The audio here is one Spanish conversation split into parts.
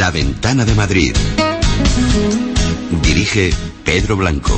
La Ventana de Madrid. Dirige Pedro Blanco.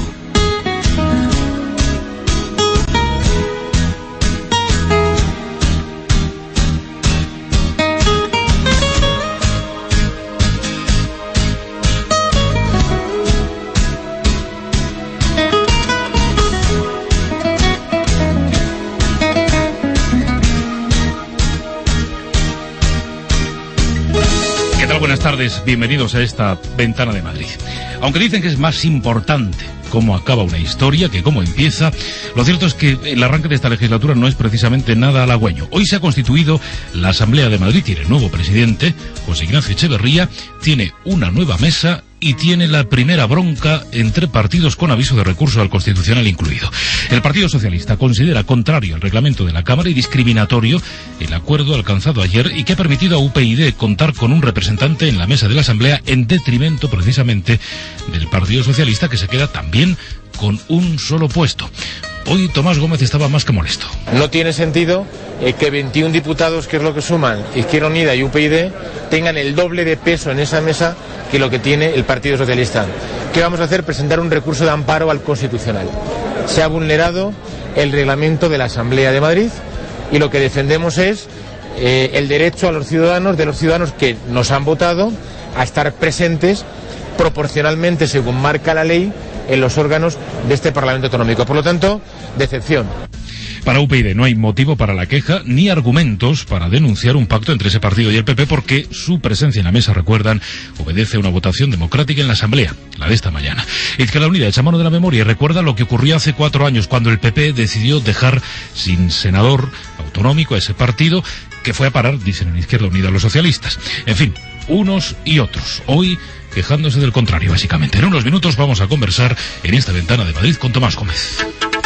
Buenas tardes, bienvenidos a esta Ventana de Madrid. Aunque dicen que es más importante cómo acaba una historia que cómo empieza, lo cierto es que el arranque de esta legislatura no es precisamente nada halagüeño. Hoy se ha constituido la Asamblea de Madrid, tiene nuevo presidente, José Ignacio Echeverría, tiene una nueva mesa y tiene la primera bronca entre partidos con aviso de recurso al Constitucional incluido. El Partido Socialista considera contrario al reglamento de la Cámara y discriminatorio el acuerdo alcanzado ayer y que ha permitido a UPyD contar con un representante en la mesa de la Asamblea en detrimento precisamente del Partido Socialista, que se queda también con un solo puesto. Hoy Tomás Gómez estaba más que molesto. No tiene sentido que 21 diputados, que es lo que suman Izquierda Unida y UPyD, tengan el doble de peso en esa mesa que lo que tiene el Partido Socialista. ¿Qué vamos a hacer? Presentar un recurso de amparo al Constitucional. Se ha vulnerado el reglamento de la Asamblea de Madrid y lo que defendemos es el derecho de los ciudadanos que nos han votado a estar presentes proporcionalmente, según marca la ley, en los órganos de este Parlamento Autonómico. Por lo tanto, decepción. Para UPyD no hay motivo para la queja ni argumentos para denunciar un pacto entre ese partido y el PP, porque su presencia en la mesa, recuerdan, obedece a una votación democrática en la Asamblea, la de esta mañana. Izquierda Unida echa mano de la memoria y recuerda lo que ocurrió hace 4 años, cuando el PP decidió dejar sin senador autonómico a ese partido, que fue a parar, dicen en Izquierda Unida, los socialistas. En fin, unos y otros. Hoy quejándose del contrario, básicamente. En unos minutos vamos a conversar en esta Ventana de Madrid con Tomás Gómez.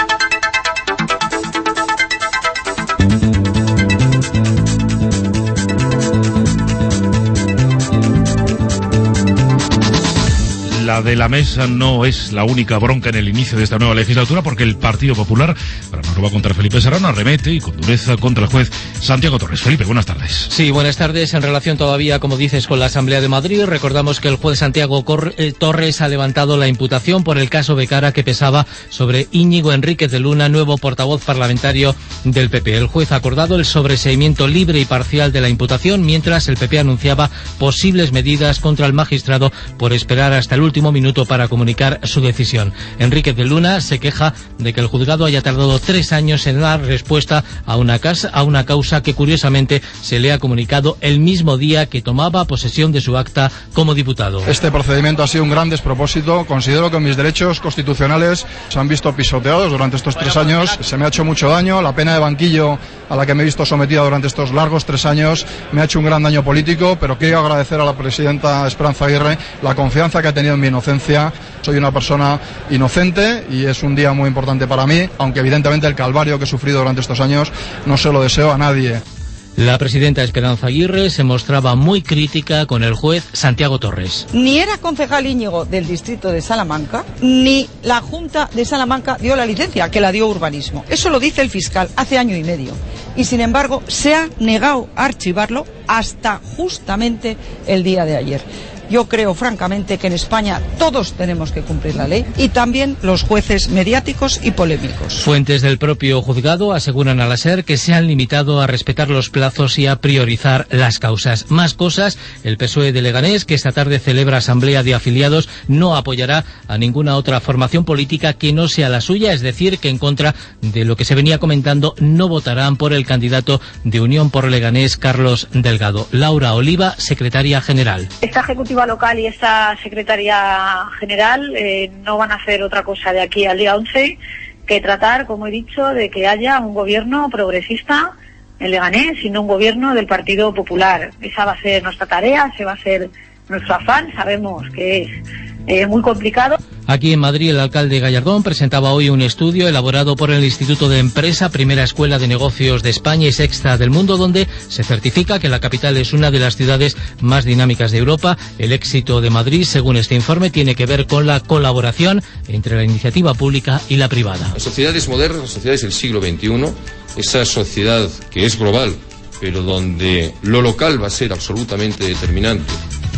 La de la mesa no es la única bronca en el inicio de esta nueva legislatura, porque el Partido Popular, para una prueba contra Felipe Serrano, arremete y con dureza contra el juez Santiago Torres. Felipe, buenas tardes. Sí, buenas tardes. En relación todavía, como dices, con la Asamblea de Madrid, recordamos que el juez Santiago Torres ha levantado la imputación por el caso Becara que pesaba sobre Íñigo Enríquez de Luna, nuevo portavoz parlamentario del PP. El juez ha acordado el sobreseimiento libre y parcial de la imputación, mientras el PP anunciaba posibles medidas contra el magistrado por esperar hasta el último minuto para comunicar su decisión. Enríquez de Luna se queja de que el juzgado haya tardado 3 años en dar respuesta a una causa que curiosamente se le ha comunicado el mismo día que tomaba posesión de su acta como diputado. Este procedimiento ha sido un gran despropósito. Considero que mis derechos constitucionales se han visto pisoteados durante estos 3 años. Se me ha hecho mucho daño. La pena de banquillo a la que me he visto sometida durante estos largos 3 años me ha hecho un gran daño político, pero quiero agradecer a la presidenta Esperanza Aguirre la confianza que ha tenido en mi inocencia. Soy una persona inocente y es un día muy importante para mí, aunque evidentemente el calvario que he sufrido durante estos años no se lo deseo a nadie. La presidenta Esperanza Aguirre se mostraba muy crítica con el juez Santiago Torres. Ni era concejal Íñigo del distrito de Salamanca, ni la Junta de Salamanca dio la licencia, que la dio Urbanismo. Eso lo dice el fiscal hace 1 año y medio. Y sin embargo se ha negado a archivarlo hasta justamente el día de ayer. Yo creo, francamente, que en España todos tenemos que cumplir la ley y también los jueces mediáticos y polémicos. Fuentes del propio juzgado aseguran a la SER que se han limitado a respetar los plazos y a priorizar las causas. Más cosas, el PSOE de Leganés, que esta tarde celebra asamblea de afiliados, no apoyará a ninguna otra formación política que no sea la suya, es decir, que en contra de lo que se venía comentando no votarán por el candidato de Unión por Leganés, Carlos Delgado. Laura Oliva, secretaria general. Esta ejecutiva local y esta secretaria general no van a hacer otra cosa de aquí al día 11 que tratar, como he dicho, de que haya un gobierno progresista en Leganés y no un gobierno del Partido Popular. Esa va a ser nuestra tarea, ese va a ser nuestro afán. Sabemos que es muy complicado. Aquí en Madrid, el alcalde Gallardón presentaba hoy un estudio elaborado por el Instituto de Empresa, primera escuela de negocios de España y sexta del mundo, donde se certifica que la capital es una de las ciudades más dinámicas de Europa. El éxito de Madrid, según este informe, tiene que ver con la colaboración entre la iniciativa pública y la privada. Las sociedades modernas, las sociedades del siglo XXI, esa sociedad que es global, pero donde lo local va a ser absolutamente determinante,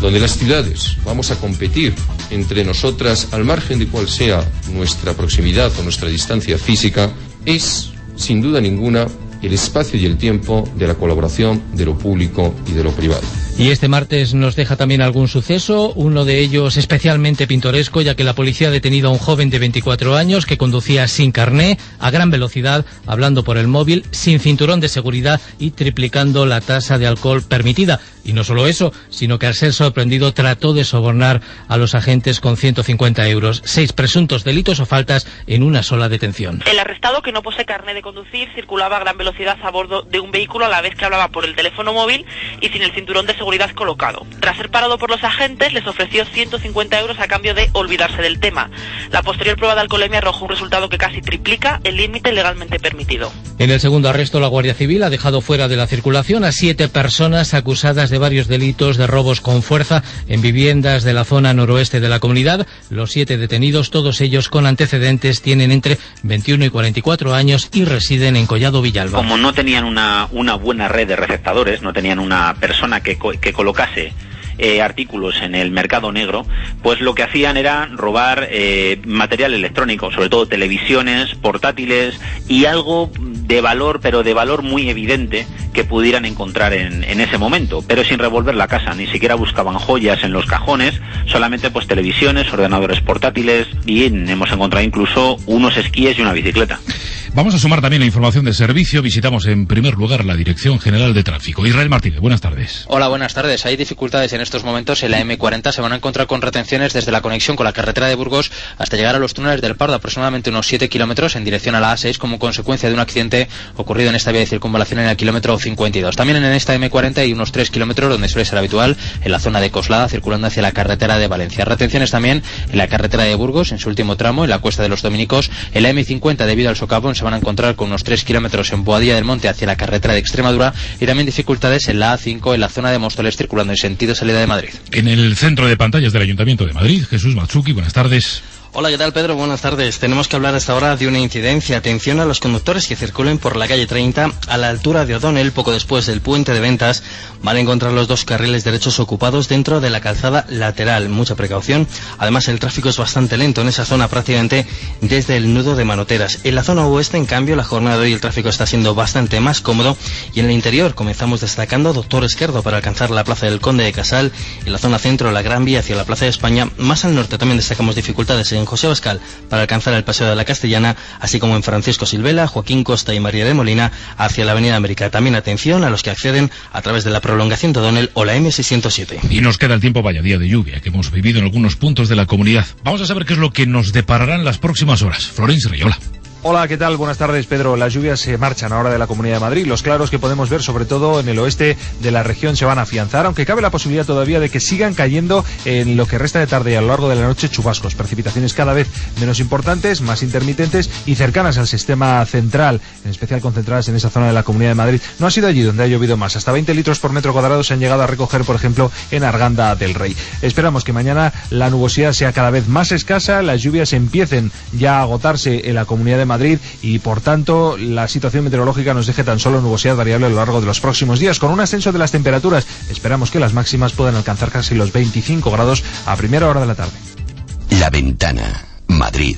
donde las ciudades vamos a competir entre nosotras al margen de cuál sea nuestra proximidad o nuestra distancia física, es, sin duda ninguna, el espacio y el tiempo de la colaboración de lo público y de lo privado. Y este martes nos deja también algún suceso, uno de ellos especialmente pintoresco, ya que la policía ha detenido a un joven de 24 años que conducía sin carné, a gran velocidad, hablando por el móvil, sin cinturón de seguridad y triplicando la tasa de alcohol permitida. Y no solo eso, sino que al ser sorprendido trató de sobornar a los agentes con 150 euros. 6 presuntos delitos o faltas en una sola detención. El arrestado, que no posee carné de conducir, circulaba a gran velocidad a bordo de un vehículo a la vez que hablaba por el teléfono móvil y sin el cinturón de seguridad colocado. Tras ser parado por los agentes, les ofreció 150 euros a cambio de olvidarse del tema. La posterior prueba de alcoholemia arrojó un resultado que casi triplica el límite legalmente permitido. En el segundo arresto, la Guardia Civil ha dejado fuera de la circulación a 7 personas acusadas de varios delitos de robos con fuerza en viviendas de la zona noroeste de la comunidad. Los 7 detenidos, todos ellos con antecedentes, tienen entre 21 y 44 años y residen en Collado Villalba. Como no tenían una buena red de receptadores, no tenían una persona que colocase artículos en el mercado negro, pues lo que hacían era robar material electrónico, sobre todo televisiones, portátiles y algo de valor, pero de valor muy evidente que pudieran encontrar en ese momento, pero sin revolver la casa. Ni siquiera buscaban joyas en los cajones, solamente pues televisiones, ordenadores portátiles, y hemos encontrado incluso unos esquíes y una bicicleta. Vamos a sumar también la información de servicio. Visitamos en primer lugar la Dirección General de Tráfico. Israel Martínez, buenas tardes. Hola, buenas tardes. Hay dificultades en estos momentos en la M40. Se van a encontrar con retenciones desde la conexión con la carretera de Burgos hasta llegar a los túneles del Pardo, aproximadamente unos 7 kilómetros en dirección a la A6, como consecuencia de un accidente ocurrido en esta vía de circunvalación en el kilómetro 52. También en esta M40 hay unos 3 kilómetros donde suele ser habitual, en la zona de Coslada, circulando hacia la carretera de Valencia. Retenciones también en la carretera de Burgos, en su último tramo, en la Cuesta de los Dominicos. En la M50, debido al socavón, se van a encontrar con unos 3 kilómetros en Boadilla del Monte hacia la carretera de Extremadura, y también dificultades en la A5 en la zona de Móstoles, circulando en sentido salida de Madrid. En el centro de pantallas del Ayuntamiento de Madrid, Jesús Matsuki, buenas tardes. Hola, ¿qué tal, Pedro? Buenas tardes. Tenemos que hablar hasta ahora de una incidencia. Atención a los conductores que circulen por la calle 30 a la altura de O'Donnell, poco después del puente de Ventas. Van a encontrar los 2 carriles derechos ocupados dentro de la calzada lateral. Mucha precaución. Además, el tráfico es bastante lento en esa zona, prácticamente desde el nudo de Manoteras. En la zona oeste, en cambio, la jornada de hoy el tráfico está siendo bastante más cómodo. Y en el interior comenzamos destacando Doctor Esquerdo para alcanzar la plaza del Conde de Casal. En la zona centro, la Gran Vía hacia la Plaza de España. Más al norte también destacamos dificultades en José Abascal para alcanzar el Paseo de la Castellana, así como en Francisco Silvela, Joaquín Costa y María de Molina hacia la Avenida América. También atención a los que acceden a través de la prolongación de O'Donnell o la M607. Y nos queda el tiempo, vaya día de lluvia que hemos vivido en algunos puntos de la comunidad. Vamos a saber qué es lo que nos depararán las próximas horas. Florencio Reyola. Hola, ¿qué tal? Buenas tardes, Pedro. Las lluvias se marchan ahora de la Comunidad de Madrid. Los claros que podemos ver, sobre todo en el oeste de la región, se van a afianzar, aunque cabe la posibilidad todavía de que sigan cayendo en lo que resta de tarde y a lo largo de la noche chubascos. Precipitaciones cada vez menos importantes, más intermitentes y cercanas al sistema central, en especial concentradas en esa zona de la Comunidad de Madrid. No ha sido allí donde ha llovido más. Hasta 20 litros por metro cuadrado se han llegado a recoger, por ejemplo, en Arganda del Rey. Esperamos que mañana la nubosidad sea cada vez más escasa, las lluvias empiecen ya a agotarse en la Comunidad de Madrid y, por tanto, la situación meteorológica nos deje tan solo nubosidad variable a lo largo de los próximos días. Con un ascenso de las temperaturas, esperamos que las máximas puedan alcanzar casi los 25 grados a primera hora de la tarde. La Ventana, Madrid.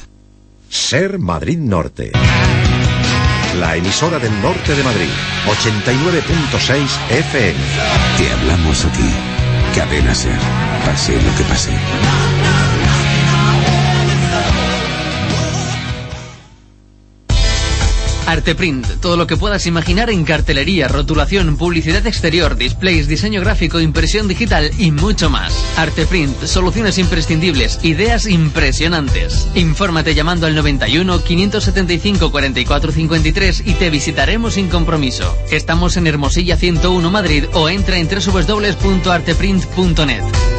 Ser Madrid Norte. La emisora del norte de Madrid. 89.6 FM. Te hablamos a ti. Cadena Ser. Pase lo que pase. Arteprint, todo lo que puedas imaginar en cartelería, rotulación, publicidad exterior, displays, diseño gráfico, impresión digital y mucho más. Arteprint, soluciones imprescindibles, ideas impresionantes. Infórmate llamando al 91 575 44 53 y te visitaremos sin compromiso. Estamos en Hermosilla 101 Madrid o entra en www.arteprint.net.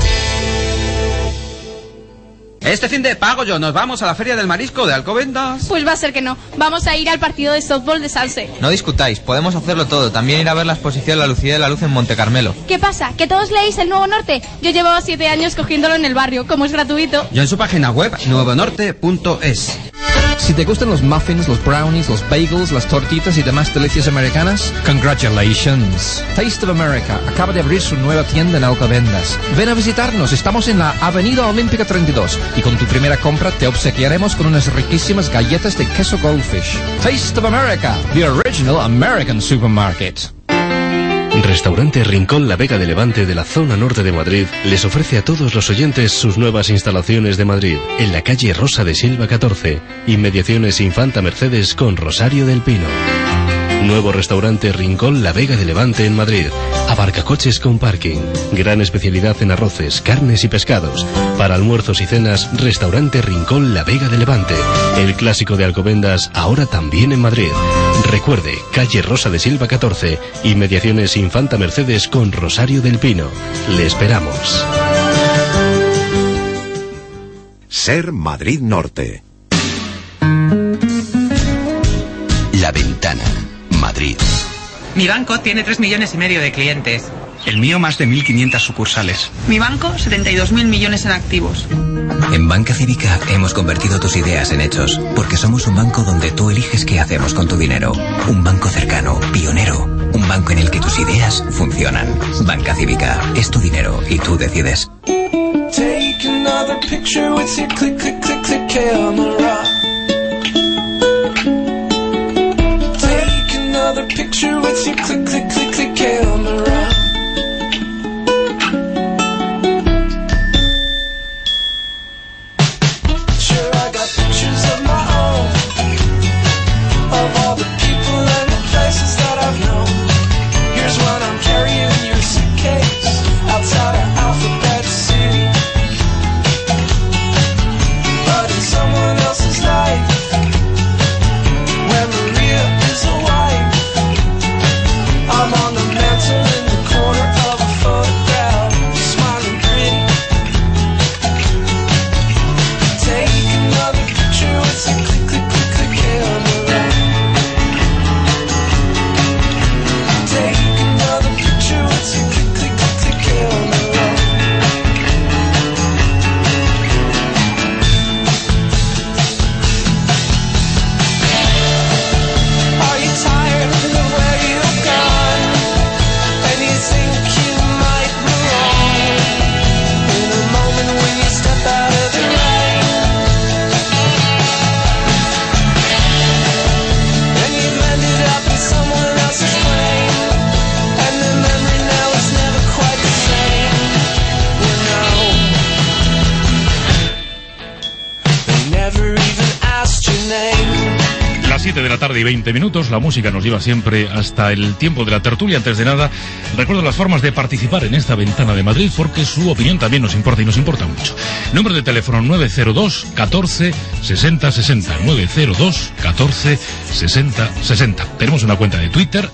Este fin de pago yo, ¿nos vamos a la Feria del Marisco de Alcobendas? Pues va a ser que no. Vamos a ir al partido de softball de Salse. No discutáis, podemos hacerlo todo. También ir a ver la exposición La Lucía de la Luz en Montecarmelo. ¿Qué pasa? ¿Que todos leéis El Nuevo Norte? Yo llevaba 7 años cogiéndolo en el barrio, como es gratuito. Yo en su página web, nuevonorte.es. Si te gustan los muffins, los brownies, los bagels, las tortitas y demás delicias americanas, congratulations. Taste of America acaba de abrir su nueva tienda en Alcobendas. Ven a visitarnos, estamos en la Avenida Olímpica 32 y con tu primera compra te obsequiaremos con unas riquísimas galletas de queso Goldfish. Taste of America, the original American supermarket. Restaurante Rincón La Vega de Levante de la zona norte de Madrid les ofrece a todos los oyentes sus nuevas instalaciones de Madrid, en la calle Rosa de Silva 14, inmediaciones Infanta Mercedes con Rosario del Pino. Nuevo restaurante Rincón La Vega de Levante en Madrid. Aparcacoches con parking. Gran especialidad en arroces, carnes y pescados. Para almuerzos y cenas, restaurante Rincón La Vega de Levante. El clásico de Alcobendas, ahora también en Madrid. Recuerde, calle Rosa de Silva 14, inmediaciones Infanta Mercedes con Rosario del Pino. Le esperamos. Ser Madrid Norte. La Ventana, Madrid. Mi banco tiene 3,5 millones de clientes. El mío más de 1.500 sucursales. Mi banco, 72.000 millones en activos. En Banca Cívica hemos convertido tus ideas en hechos, porque somos un banco donde tú eliges qué hacemos con tu dinero. Un banco cercano, pionero, un banco en el que tus ideas funcionan. Banca Cívica, es tu dinero y tú decides. Take another picture with your click, click, click, click camera. Take another picture with your click, click, click, click camera. Sure, I got pictures of my own, of all the people and the places that I've known. Here's one I'm carrying in your suitcase, outside of Alphabet City. But in someone else's life, where Maria is a wife, I'm on the mantle in the corner of a photograph, smiling pretty. Take another picture with a click, click, click, click camera. Take another picture with a click, click, click, click camera. Are you tired of where you've gone? And you think you might belong in a moment when you step out of the rain. And you've ended up in someone else's plane, and the memory now is never quite the same. You know, they never even asked your name. Las 7 de la tarde y 20 minutos, la música nos lleva siempre hasta el tiempo de la tertulia. Antes de nada, recuerdo las formas de participar en esta Ventana de Madrid, porque su opinión también nos importa y nos importa mucho. Número de teléfono 902 14 60 60, 902 14 60 60. Tenemos una cuenta de Twitter,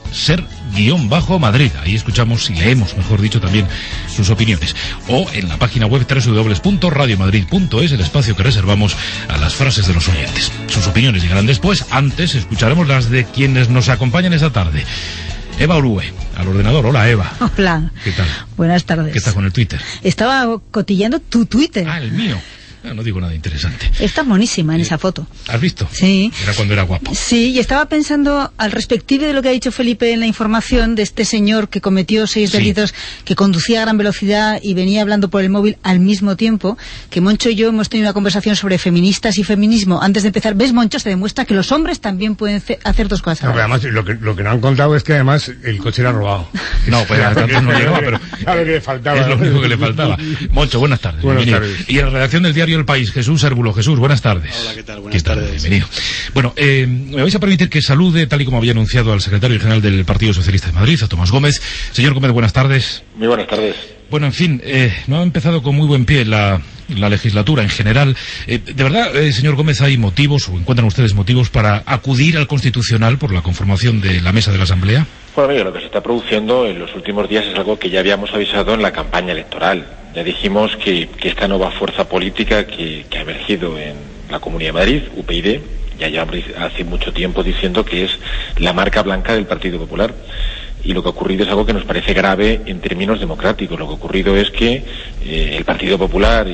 ser_Madrid. Ahí escuchamos y leemos, mejor dicho, también sus opiniones. O en la página web www.radiomadrid.es, el espacio que reservamos a las frases de los oyentes. Sus opiniones llegarán después. Antes escucharemos las de quienes nos acompañan esta tarde. Eva Orue, al ordenador. Hola, Eva. Hola. ¿Qué tal? Buenas tardes. ¿Qué tal con el Twitter? Estaba cotilleando tu Twitter. Ah, el mío. No digo nada interesante. Está monísima en esa foto. ¿Has visto? Sí. Era cuando era guapo. Sí, y estaba pensando al respectivo de lo que ha dicho Felipe en la información de este señor que cometió 6 delitos, que conducía a gran velocidad y venía hablando por el móvil al mismo tiempo, que Moncho y yo hemos tenido una conversación sobre feministas y feminismo antes de empezar. ¿Ves, Moncho? Se demuestra que los hombres también pueden hacer dos cosas. No, pero además, lo que no han contado es que además el coche era robado. No, pues hasta no llegaba, pero a lo que le faltaba. Es lo único que le faltaba. Moncho, buenas tardes. Buenas bienvenido. tardes. Y en la redacción del diario El País, Jesús Arbulo. Jesús, buenas tardes. Hola, ¿qué tal? Buenas tardes. Bienvenido. Bueno, me vais a permitir que salude, tal y como había anunciado al secretario general del Partido Socialista de Madrid, a Tomás Gómez. Señor Gómez, buenas tardes. Muy buenas tardes. Bueno, en fin, no ha empezado con muy buen pie la legislatura en general. ¿De verdad, señor Gómez, hay motivos, o encuentran ustedes motivos para acudir al Constitucional por la conformación de la mesa de la Asamblea? Bueno, mire, lo que se está produciendo en los últimos días es algo que ya habíamos avisado en la campaña electoral. Ya dijimos que esta nueva fuerza política que ha emergido en la Comunidad de Madrid, UPyD, ya llevamos hace mucho tiempo diciendo que es la marca blanca del Partido Popular. Y lo que ha ocurrido es algo que nos parece grave en términos democráticos. Lo que ha ocurrido es que el Partido Popular y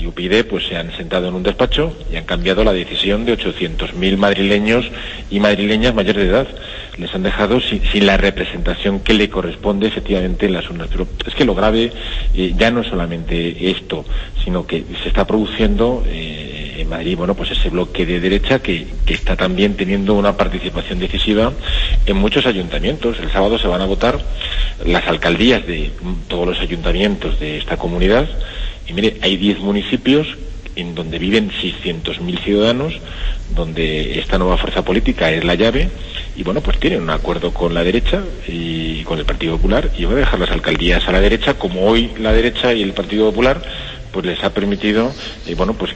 y UPyD pues se han sentado en un despacho y han cambiado la decisión de 800.000 madrileños y madrileñas mayores de edad. Les han dejado sin la representación que le corresponde efectivamente en las urnas. Pero es que lo grave ya no es solamente esto, sino que se está produciendo en Madrid, bueno, pues ese bloque de derecha que está también teniendo una participación decisiva en muchos ayuntamientos. El sábado se van a votar las alcaldías de todos los ayuntamientos de esta comunidad y mire, hay 10 municipios en donde viven 600.000 ciudadanos, donde esta nueva fuerza política es la llave y bueno, pues tienen un acuerdo con la derecha y con el Partido Popular y va a dejar las alcaldías a la derecha, como hoy la derecha y el Partido Popular pues les ha permitido bueno, pues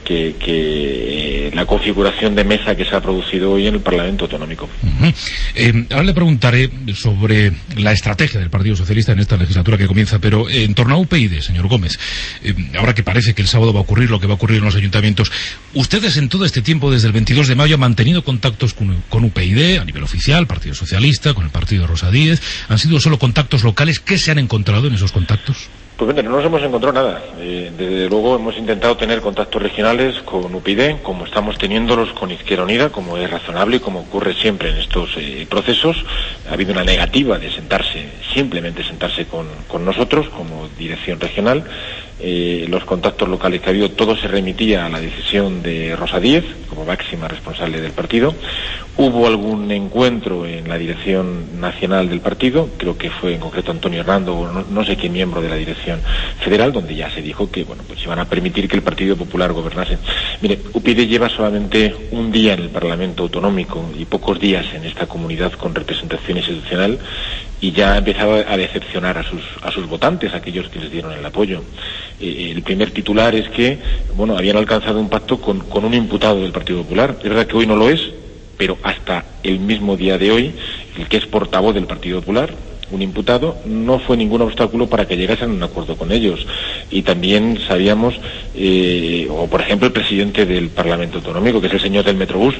que la configuración de mesa que se ha producido hoy en el Parlamento Autonómico. Ahora le preguntaré sobre la estrategia del Partido Socialista en esta legislatura que comienza, pero en torno a UPyD, señor Gómez, ahora que parece que el sábado va a ocurrir lo que va a ocurrir en los ayuntamientos, ustedes en todo este tiempo, desde el 22 de mayo, han mantenido contactos con UPyD a nivel oficial, Partido Socialista, con el partido Rosa Díez. ¿Han sido solo contactos locales? ¿Qué se han encontrado en esos contactos? Pues bueno, no nos hemos encontrado nada. Desde luego hemos intentado tener contactos regionales con UPyD, como estamos teniéndolos con Izquierda Unida, como es razonable y como ocurre siempre en estos procesos. Ha habido una negativa de simplemente sentarse con nosotros como dirección regional. Los contactos locales que ha habido, todo se remitía a la decisión de Rosa Díez, como máxima responsable del partido. Hubo algún encuentro en la dirección nacional del partido, creo que fue en concreto Antonio Hernando, o no sé qué miembro de la dirección federal, donde ya se dijo que bueno, pues iban a permitir que el Partido Popular gobernase. Mire, UPyD lleva solamente un día en el Parlamento Autonómico y pocos días en esta comunidad con representación institucional y ya ha empezado a decepcionar a sus votantes, aquellos que les dieron el apoyo. El primer titular es que, bueno, habían alcanzado un pacto con un imputado del Partido Popular. Es verdad que hoy no lo es, pero hasta el mismo día de hoy, el que es portavoz del Partido Popular, un imputado, no fue ningún obstáculo para que llegasen a un acuerdo con ellos. Y también sabíamos, o por ejemplo el presidente del Parlamento Autonómico, que es el señor del Metrobús,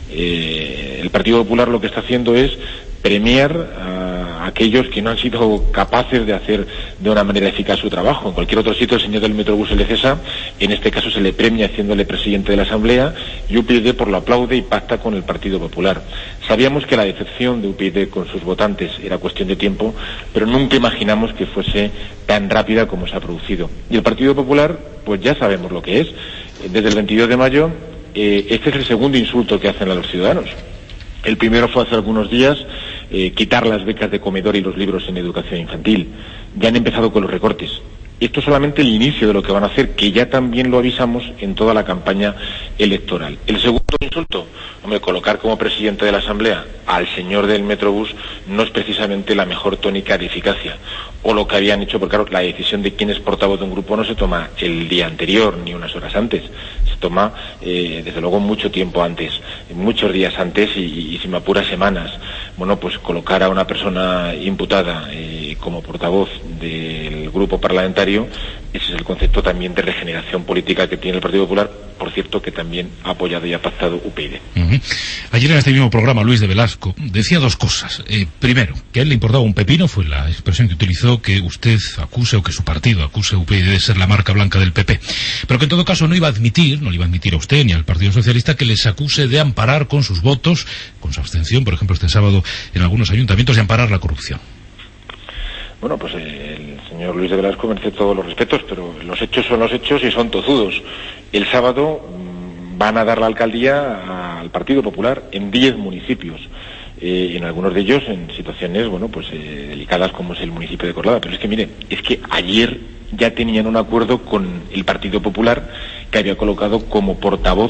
el Partido Popular lo que está haciendo es premiar a aquellos que no han sido capaces de hacer de una manera eficaz su trabajo. En cualquier otro sitio el señor del Metrobús se le cesa, en este caso se le premia haciéndole presidente de la Asamblea y UPyD por lo aplaude y pacta con el Partido Popular. Sabíamos que la decepción de UPyD con sus votantes era cuestión de tiempo, pero nunca imaginamos que fuese tan rápida como se ha producido. Y el Partido Popular, pues ya sabemos lo que es. Desde el 22 de mayo, este es el segundo insulto que hacen a los ciudadanos. El primero fue hace algunos días quitar las becas de comedor y los libros en educación infantil. Ya han empezado con los recortes. Esto es solamente el inicio de lo que van a hacer, que ya también lo avisamos en toda la campaña electoral. El segundo insulto, hombre, colocar como presidente de la Asamblea al señor del Metrobús no es precisamente la mejor tónica de eficacia. O lo que habían hecho, porque claro, la decisión de quién es portavoz de un grupo no se toma el día anterior ni unas horas antes, se toma desde luego mucho tiempo antes, muchos días antes y si me apura semanas. Bueno, pues colocar a una persona imputada como portavoz del grupo parlamentario, ese es el concepto también de regeneración política que tiene el Partido Popular, por cierto que también ha apoyado y ha pactado UPyD. Ayer en este mismo programa Luis de Velasco decía dos cosas. Primero, que a él le importaba un pepino, fue la expresión que utilizó, que usted acuse o que su partido acuse a UPyD de ser la marca blanca del PP, pero que en todo caso no le iba a admitir a usted ni al Partido Socialista que les acuse de amparar con sus votos, con su abstención, por ejemplo este sábado en algunos ayuntamientos, de amparar la corrupción. Bueno, pues el señor Luis de Velasco merece todos los respetos, pero los hechos son los hechos y son tozudos. El sábado van a dar la alcaldía al Partido Popular en 10 municipios. En algunos de ellos en situaciones, bueno, pues delicadas como es el municipio de Corlada. Pero es que mire, es que ayer ya tenían un acuerdo con el Partido Popular que había colocado como portavoz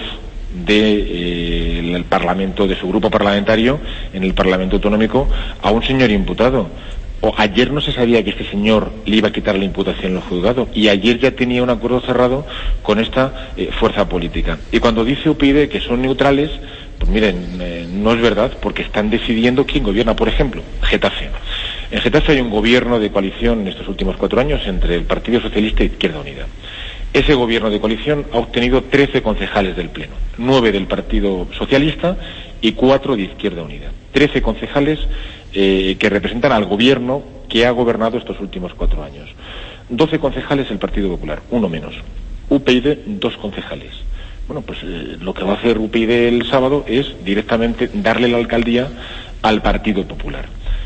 del Parlamento, de su grupo parlamentario en el Parlamento Autonómico, a un señor imputado. O ayer no se sabía que este señor le iba a quitar la imputación en los juzgados y ayer ya tenía un acuerdo cerrado con esta fuerza política. Y cuando dice UPyD que son neutrales, pues miren, no es verdad, porque están decidiendo quién gobierna. Por ejemplo, Getafe. En Getafe hay un gobierno de coalición en estos últimos 4 años entre el Partido Socialista y Izquierda Unida. Ese gobierno de coalición ha obtenido 13 concejales del Pleno, 9 del Partido Socialista y 4 de Izquierda Unida. 13 concejales que representan al gobierno que ha gobernado estos últimos 4 años. 12 concejales el Partido Popular, uno menos. UPyD 2 concejales. Bueno, pues lo que va a hacer UPyD el sábado es directamente darle la alcaldía al Partido Popular.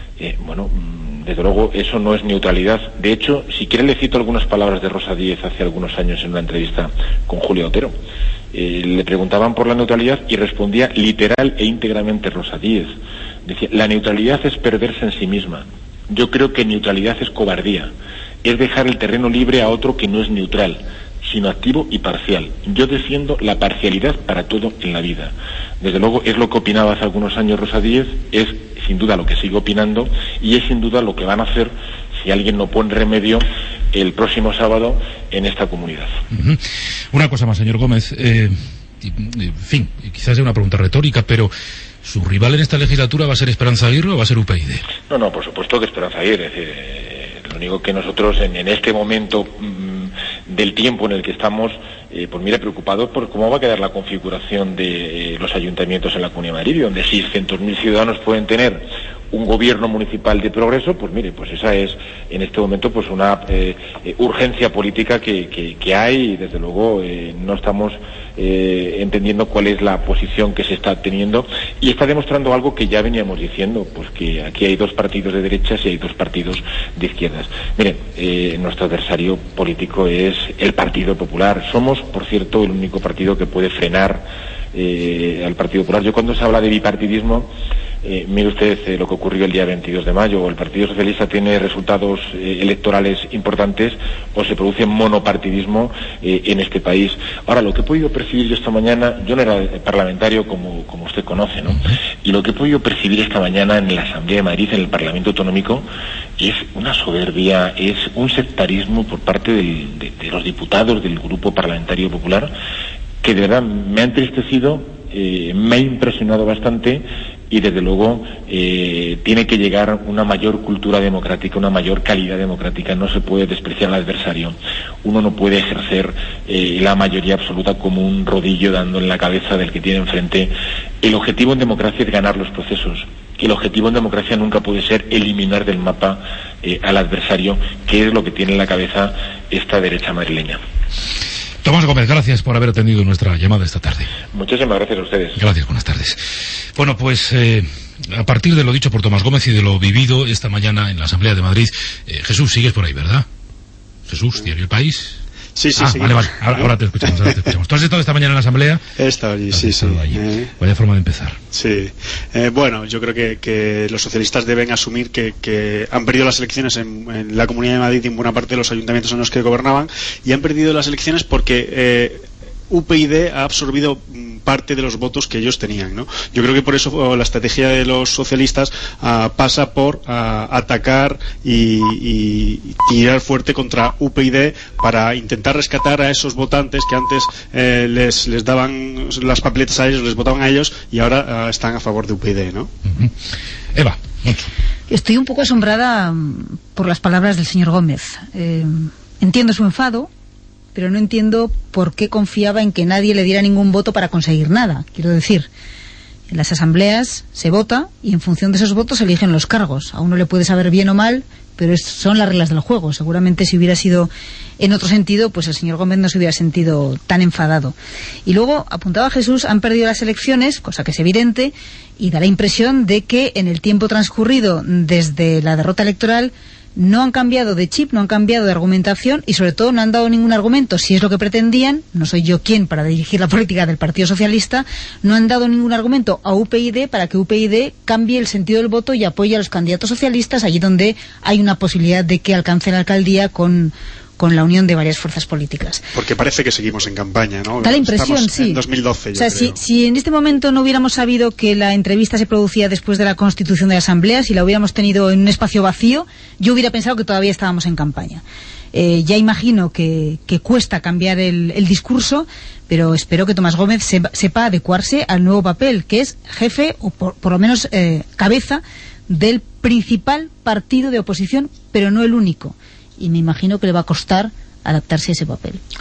Desde luego eso no es neutralidad. De hecho, si quiere le cito algunas palabras de Rosa Díez hace algunos años en una entrevista con Julio Otero. Le preguntaban por la neutralidad y respondía literal e íntegramente Rosa Díez. Decía, la neutralidad es perderse en sí misma. Yo creo que neutralidad es cobardía. Es dejar el terreno libre a otro que no es neutral, sino activo y parcial. Yo defiendo la parcialidad para todo en la vida. Desde luego es lo que opinaba hace algunos años Rosa Díez, es sin duda lo que sigue opinando y es sin duda lo que van a hacer si alguien no pone remedio el próximo sábado en esta comunidad. Una cosa más, señor Gómez, en fin, quizás sea una pregunta retórica, pero ¿su rival en esta legislatura va a ser Esperanza Aguirre o va a ser UPyD? No, por supuesto que Esperanza Aguirre. Lo único que nosotros en este momento del tiempo en el que estamos, pues mira, preocupados por cómo va a quedar la configuración de los ayuntamientos en la Comunidad de Madrid, donde 600.000 ciudadanos pueden tener un gobierno municipal de progreso. Pues mire, pues esa es en este momento pues una urgencia política que hay, y desde luego no estamos entendiendo cuál es la posición que se está teniendo, y está demostrando algo que ya veníamos diciendo, pues que aquí hay 2 partidos de derechas y hay 2 partidos de izquierdas. Miren, nuestro adversario político es el Partido Popular. Somos, por cierto, el único partido que puede frenar al Partido Popular. Yo, cuando se habla de bipartidismo, mire usted lo que ocurrió el día 22 de mayo. O el Partido Socialista tiene resultados electorales importantes, o se produce monopartidismo en este país. Ahora, lo que he podido percibir yo esta mañana, yo no era parlamentario como usted conoce, ¿no? Y lo que he podido percibir esta mañana en la Asamblea de Madrid, en el Parlamento Autonómico, es una soberbia, es un sectarismo por parte de los diputados del Grupo Parlamentario Popular, que de verdad me ha entristecido, me ha impresionado bastante, y desde luego tiene que llegar una mayor cultura democrática, una mayor calidad democrática. No se puede despreciar al adversario. Uno no puede ejercer la mayoría absoluta como un rodillo dando en la cabeza del que tiene enfrente. El objetivo en democracia es ganar los procesos. El objetivo en democracia nunca puede ser eliminar del mapa al adversario, que es lo que tiene en la cabeza esta derecha madrileña. Tomás Gómez, gracias por haber atendido nuestra llamada esta tarde. Muchísimas gracias a ustedes. Gracias, buenas tardes. Bueno, pues a partir de lo dicho por Tomás Gómez y de lo vivido esta mañana en la Asamblea de Madrid, Jesús, sigues por ahí, ¿verdad? Jesús, Diario El País. Sí. Vale. Ahora te escuchamos, ¿Tú has estado esta mañana en la Asamblea? He estado allí, sí. Vaya forma de empezar. Sí. Bueno, yo creo que los socialistas deben asumir que han perdido las elecciones en la Comunidad de Madrid y en buena parte de los ayuntamientos en los que gobernaban, y han perdido las elecciones porque UPyD ha absorbido parte de los votos que ellos tenían, ¿no? Yo creo que por eso la estrategia de los socialistas pasa por atacar y tirar fuerte contra UPyD para intentar rescatar a esos votantes que antes les daban las papeletas a ellos, les votaban a ellos, y ahora están a favor de UPyD, ¿no? Eva, estoy un poco asombrada por las palabras del señor Gómez. Entiendo su enfado, pero no entiendo por qué confiaba en que nadie le diera ningún voto para conseguir nada. Quiero decir, en las asambleas se vota y en función de esos votos se eligen los cargos. A uno le puede saber bien o mal, pero son las reglas del juego. Seguramente si hubiera sido en otro sentido, pues el señor Gómez no se hubiera sentido tan enfadado. Y luego, apuntaba Jesús, han perdido las elecciones, cosa que es evidente, y da la impresión de que en el tiempo transcurrido desde la derrota electoral no han cambiado de chip, no han cambiado de argumentación, y sobre todo no han dado ningún argumento. Si es lo que pretendían, no soy yo quien para dirigir la política del Partido Socialista, no han dado ningún argumento a UPyD para que UPyD cambie el sentido del voto y apoye a los candidatos socialistas allí donde hay una posibilidad de que alcance la alcaldía con la unión de varias fuerzas políticas. Porque parece que seguimos en campaña, ¿no? Da la impresión, estamos sí. En 2012, o sea, si en este momento no hubiéramos sabido que la entrevista se producía después de la constitución de la Asamblea, si la hubiéramos tenido en un espacio vacío, yo hubiera pensado que todavía estábamos en campaña. Ya imagino que cuesta cambiar el discurso, pero espero que Tomás Gómez sepa adecuarse al nuevo papel, que es jefe, o por lo menos cabeza, del principal partido de oposición, pero no el único. Y me imagino que le va a costar adaptarse a ese papel.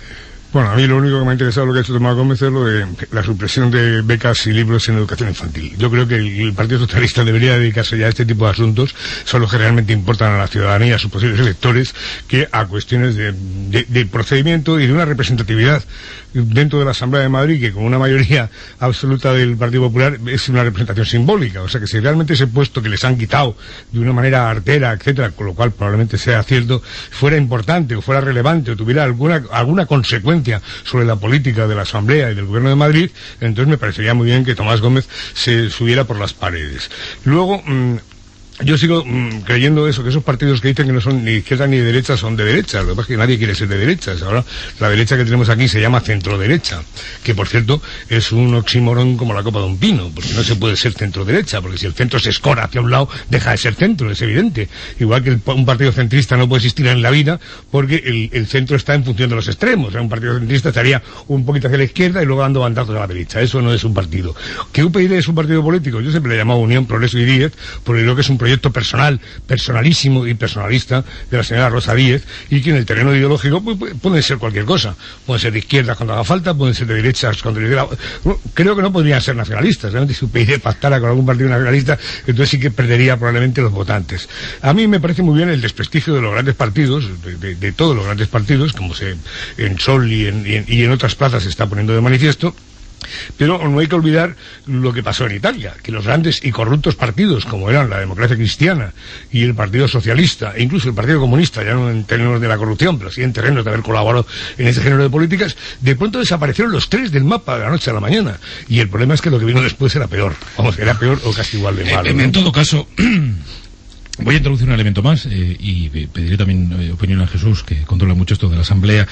Bueno, a mí lo único que me ha interesado lo que ha hecho Tomás Gómez es lo de la supresión de becas y libros en educación infantil. Yo creo que el Partido Socialista debería dedicarse ya a este tipo de asuntos, son los que realmente importan a la ciudadanía, a sus posibles electores, que a cuestiones de procedimiento y de una representatividad dentro de la Asamblea de Madrid, que con una mayoría absoluta del Partido Popular es una representación simbólica. O sea que si realmente ese puesto que les han quitado de una manera artera, etcétera, con lo cual probablemente sea cierto, fuera importante o fuera relevante o tuviera alguna consecuencia sobre la política de la Asamblea y del Gobierno de Madrid, entonces me parecería muy bien que Tomás Gómez se subiera por las paredes. Luego, yo sigo creyendo eso, que esos partidos que dicen que no son ni izquierda ni derecha son de derecha. Lo que pasa es que nadie quiere ser de derechas. Ahora la derecha que tenemos aquí se llama centro-derecha, que por cierto es un oxímoron como la copa de un pino, porque no se puede ser centro-derecha, porque si el centro se escora hacia un lado, deja de ser centro, es evidente. Igual que un partido centrista no puede existir en la vida, porque el centro está en función de los extremos. O sea, un partido centrista estaría un poquito hacia la izquierda y luego dando bandazos a la derecha. Eso no es un partido. ¿Que UPyD es un partido político? Yo siempre le he llamado Unión, Progreso y Díez, porque creo que es un proyecto personalísimo y personalista de la señora Rosa Díez, y que en el terreno ideológico pueden ser cualquier cosa. Pueden ser de izquierdas cuando haga falta, pueden ser de derechas cuando creo que no podrían ser nacionalistas. Realmente si UPyD pactara con algún partido nacionalista, entonces sí que perdería probablemente los votantes. A mí me parece muy bien el desprestigio de los grandes partidos, de todos los grandes partidos, como en Sol y en otras plazas se está poniendo de manifiesto. Pero no hay que olvidar lo que pasó en Italia, que los grandes y corruptos partidos, como eran la Democracia Cristiana y el Partido Socialista, e incluso el Partido Comunista, ya no en términos de la corrupción, pero sí en terrenos de haber colaborado en ese género de políticas, de pronto desaparecieron los tres del mapa de la noche a la mañana. Y el problema es que lo que vino después era peor. Vamos, era peor o casi igual de malo. En todo caso, voy a introducir un elemento más y pediré también opinión a Jesús, que controla mucho esto de la Asamblea.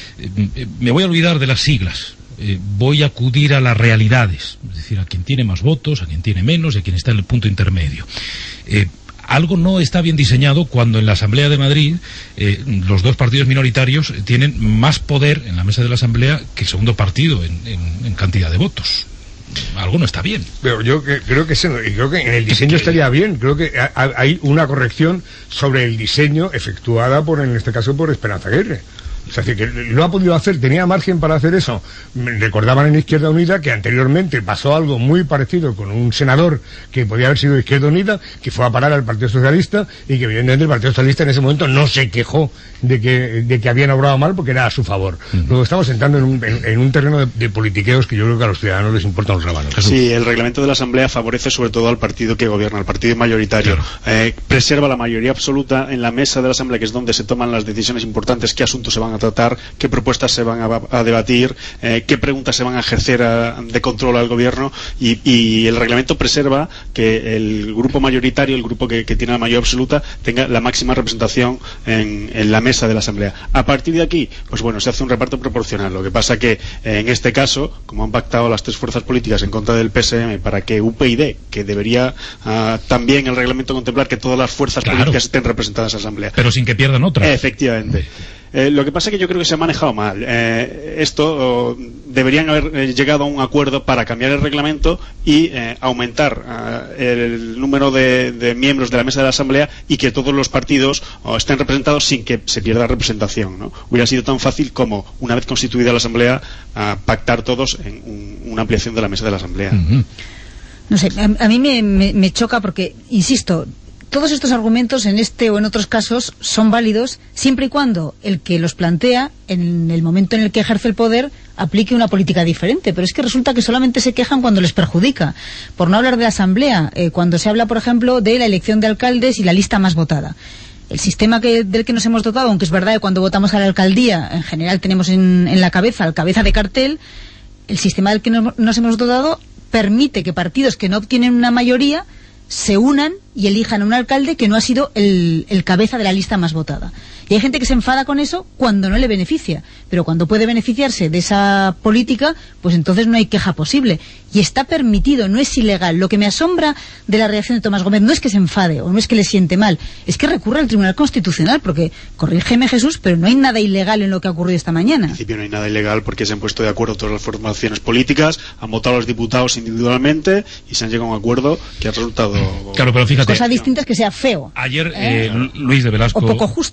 Me voy a olvidar de las siglas. Voy a acudir a las realidades, es decir, a quien tiene más votos, a quien tiene menos y a quien está en el punto intermedio. Algo no está bien diseñado cuando en la Asamblea de Madrid los dos partidos minoritarios tienen más poder en la mesa de la Asamblea que el segundo partido en cantidad de votos. Algo no está bien. Pero yo creo que en el diseño estaría bien. Creo que hay una corrección sobre el diseño efectuada en este caso por Esperanza Aguirre. O sea, que lo ha podido hacer, tenía margen para hacer eso. Recordaban en Izquierda Unida que anteriormente pasó algo muy parecido con un senador que podía haber sido de Izquierda Unida, que fue a parar al Partido Socialista y que evidentemente el Partido Socialista en ese momento no se quejó de que habían obrado mal porque era a su favor. Luego estamos entrando en un terreno de politiqueos que yo creo que a los ciudadanos les importan los rábanos. Sí, el reglamento de la Asamblea favorece sobre todo al partido que gobierna, al partido mayoritario. Claro. Preserva la mayoría absoluta en la mesa de la Asamblea, que es donde se toman las decisiones importantes, qué asuntos se van a tratar, qué propuestas se van a debatir, qué preguntas se van a ejercer de control al gobierno, y el reglamento preserva que el grupo mayoritario, el grupo que tiene la mayoría absoluta, tenga la máxima representación en la mesa de la Asamblea. A partir de aquí, pues bueno, se hace un reparto proporcional. Lo que pasa que en este caso, como han pactado las tres fuerzas políticas en contra del PSM para que UPyD, que debería también el reglamento contemplar que todas las fuerzas políticas estén representadas en la Asamblea. Pero sin que pierdan otras. Efectivamente. Lo que pasa es que yo creo que se ha manejado mal. Deberían haber llegado a un acuerdo para cambiar el reglamento y aumentar el número de miembros de la mesa de la Asamblea y que todos los partidos estén representados sin que se pierda representación, ¿no? Hubiera sido tan fácil como, una vez constituida la Asamblea, pactar todos en una ampliación de la mesa de la Asamblea. No sé, a mí me choca porque, insisto, todos estos argumentos en este o en otros casos son válidos siempre y cuando el que los plantea, en el momento en el que ejerce el poder, aplique una política diferente. Pero es que resulta que solamente se quejan cuando les perjudica. Por no hablar de la Asamblea, cuando se habla, por ejemplo, de la elección de alcaldes y la lista más votada. El sistema del que nos hemos dotado, aunque es verdad que cuando votamos a la alcaldía, en general tenemos en la cabeza al cabeza de cartel, el sistema del que nos hemos dotado permite que partidos que no obtienen una mayoría se unan y elijan a un alcalde que no ha sido el cabeza de la lista más votada. Y hay gente que se enfada con eso cuando no le beneficia, pero cuando puede beneficiarse de esa política, pues entonces no hay queja posible. Y está permitido, no es ilegal. Lo que me asombra de la reacción de Tomás Gómez no es que se enfade o no es que le siente mal, es que recurre al Tribunal Constitucional, porque, corrígeme Jesús, pero no hay nada ilegal en lo que ha ocurrido esta mañana. En principio no hay nada ilegal porque se han puesto de acuerdo todas las formaciones políticas, han votado a los diputados individualmente y se han llegado a un acuerdo que ha resultado... Claro, pero fíjate, cosa distinta es que sea feo. Ayer Luis de Velasco... O poco justo, no lo sé.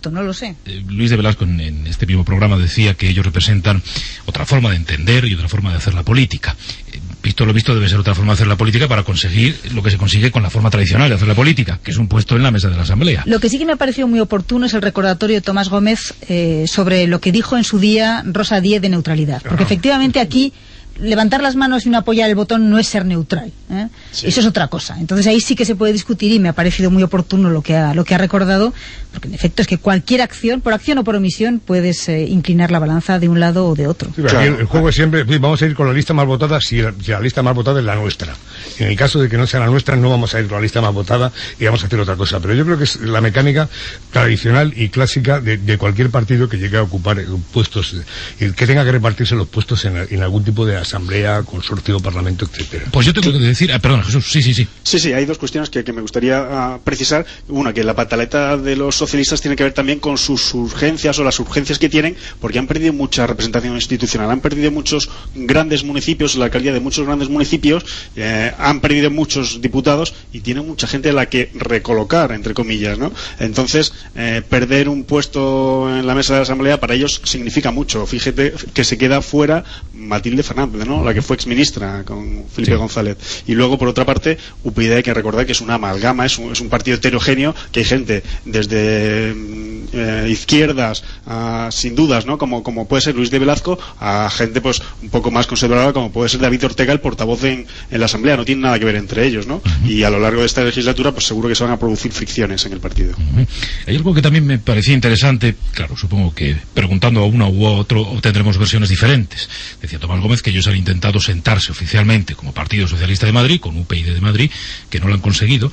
parece? Luis de Velasco en este mismo programa decía que ellos representan otra forma de entender y otra forma de hacer la política. Visto lo visto, debe ser otra forma de hacer la política para conseguir lo que se consigue con la forma tradicional de hacer la política, que es un puesto en la mesa de la Asamblea. Lo que sí que me ha parecido muy oportuno es el recordatorio de Tomás Gómez sobre lo que dijo en su día Rosa Díez de neutralidad. Porque efectivamente aquí levantar las manos y no apoyar el botón no es ser neutral, ¿eh? Sí. Eso es otra cosa. Entonces ahí sí que se puede discutir y me ha parecido muy oportuno lo que ha recordado, porque en efecto es que cualquier acción, por acción o por omisión, puedes inclinar la balanza de un lado o de otro. Sí, pero aquí el juego es siempre, vamos a ir con la lista más votada si la lista más votada es la nuestra. En el caso de que no sea la nuestra, no vamos a ir con la lista más votada y vamos a hacer otra cosa. Pero yo creo que es la mecánica tradicional y clásica de cualquier partido que llegue a ocupar puestos, que tenga que repartirse los puestos en algún tipo de asamblea, consorcio, parlamento, etcétera. Pues yo tengo que decir, perdón, Jesús, sí. Sí, hay dos cuestiones que me gustaría precisar. Una, que la pataleta de los socialistas tiene que ver también con sus urgencias o las urgencias que tienen, porque han perdido mucha representación institucional, han perdido muchos grandes municipios, la alcaldía de muchos grandes municipios, han perdido muchos diputados y tienen mucha gente a la que recolocar, entre comillas, ¿no? Entonces, perder un puesto en la mesa de la asamblea para ellos significa mucho. Fíjate que se queda fuera Matilde Fernández, ¿no? La que fue exministra con Felipe González. Y luego, por otra parte, UPyD, hay que recordar que es una amalgama, es un partido heterogéneo, que hay gente desde izquierdas sin dudas, ¿no? Como puede ser Luis de Velasco, a gente pues un poco más conservadora, como puede ser David Ortega, el portavoz en la asamblea. No tiene nada que ver entre ellos, ¿no? Y a lo largo de esta legislatura pues seguro que se van a producir fricciones en el partido. Hay algo que también me parecía interesante, claro, supongo que preguntando a uno u otro obtendremos versiones diferentes. Decía Tomás Gómez que ellos han intentado sentarse oficialmente como Partido Socialista de Madrid, con UPyD de Madrid, que no lo han conseguido,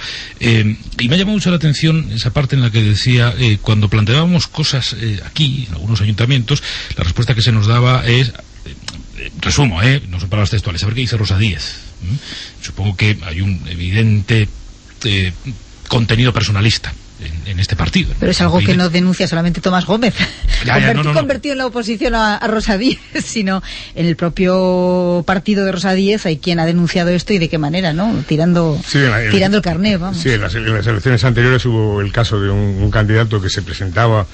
y me ha llamado mucho la atención esa parte en la que decía, cuando planteábamos cosas aquí, en algunos ayuntamientos, la respuesta que se nos daba es, resumo, no son palabras textuales, a ver qué dice Rosa Díez. Supongo que hay un evidente contenido personalista en este partido. Pero es algo que no denuncia solamente Tomás Gómez, convertido en la oposición a Rosa Díez, sino en el propio partido de Rosa Díez hay quien ha denunciado esto y de qué manera, ¿no? Tirando el carné, vamos. Sí, en las elecciones anteriores hubo el caso de un candidato que se presentaba,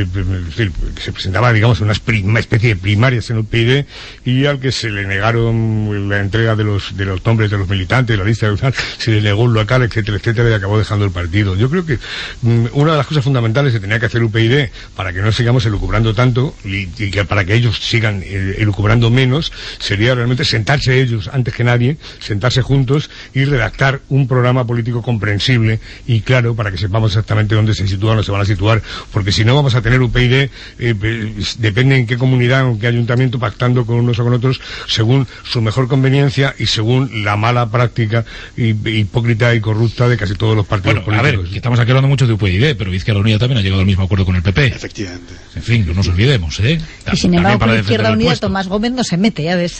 digamos, una especie de primarias en UPyD, y al que se le negaron la entrega de los nombres de los militantes, de la lista de se le negó un local, etcétera, y acabó dejando el partido. Yo creo que una de las cosas fundamentales que tenía que hacer UPyD para que no sigamos elucubrando tanto y que para que ellos sigan elucubrando menos, sería realmente sentarse ellos antes que nadie, sentarse juntos y redactar un programa político comprensible y claro, para que sepamos exactamente dónde se sitúan o se van a situar, porque si no vamos a tener UPyD, depende en qué comunidad o en qué ayuntamiento, pactando con unos o con otros según su mejor conveniencia y según la mala práctica hipócrita y corrupta de casi todos los partidos políticos. A ver, que estamos aquí hablando mucho de UPyD, pero Izquierda Unida también ha llegado al mismo acuerdo con el PP. Efectivamente. En fin, no nos olvidemos, Y sin embargo, con Izquierda Unida Tomás Gómez no se mete, ya ves.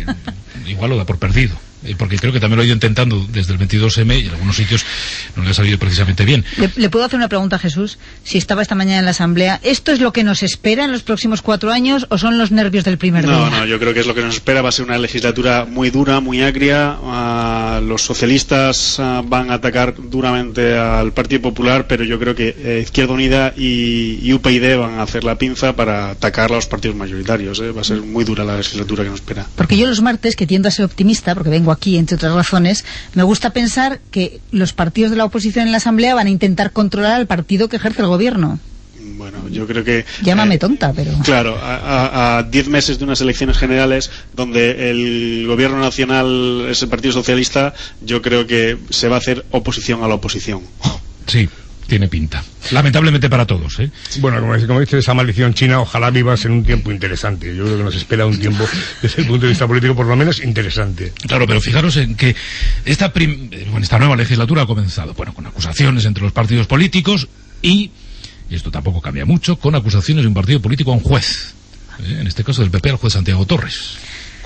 Igual lo da por perdido. Porque creo que también lo ha ido intentando desde el 22M y en algunos sitios no le ha salido precisamente bien. ¿Le puedo hacer una pregunta a Jesús? Si estaba esta mañana en la Asamblea, ¿esto es lo que nos espera en los próximos 4 años o son los nervios del primer día? No, yo creo que es lo que nos espera. Va a ser una legislatura muy dura, muy agria. Los socialistas van a atacar duramente al Partido Popular, pero yo creo que Izquierda Unida y UPyD van a hacer la pinza para atacar a los partidos mayoritarios. Va a ser muy dura la legislatura que nos espera. Porque yo los martes, que tiendo a ser optimista, porque vengo aquí, entre otras razones, me gusta pensar que los partidos de la oposición en la Asamblea van a intentar controlar al partido que ejerce el gobierno. Bueno, yo creo que... Llámame tonta, pero... Claro, a 10 meses de unas elecciones generales donde el gobierno nacional es el Partido Socialista, yo creo que se va a hacer oposición a la oposición. Sí. Tiene pinta. Lamentablemente para todos, Bueno, como dice esa maldición china, ojalá vivas en un tiempo interesante. Yo creo que nos espera un tiempo, desde el punto de vista político, por lo menos interesante. Claro, pero fijaros en que esta nueva legislatura ha comenzado, con acusaciones entre los partidos políticos y esto tampoco cambia mucho, con acusaciones de un partido político a un juez. En este caso del PP, al juez Santiago Torres,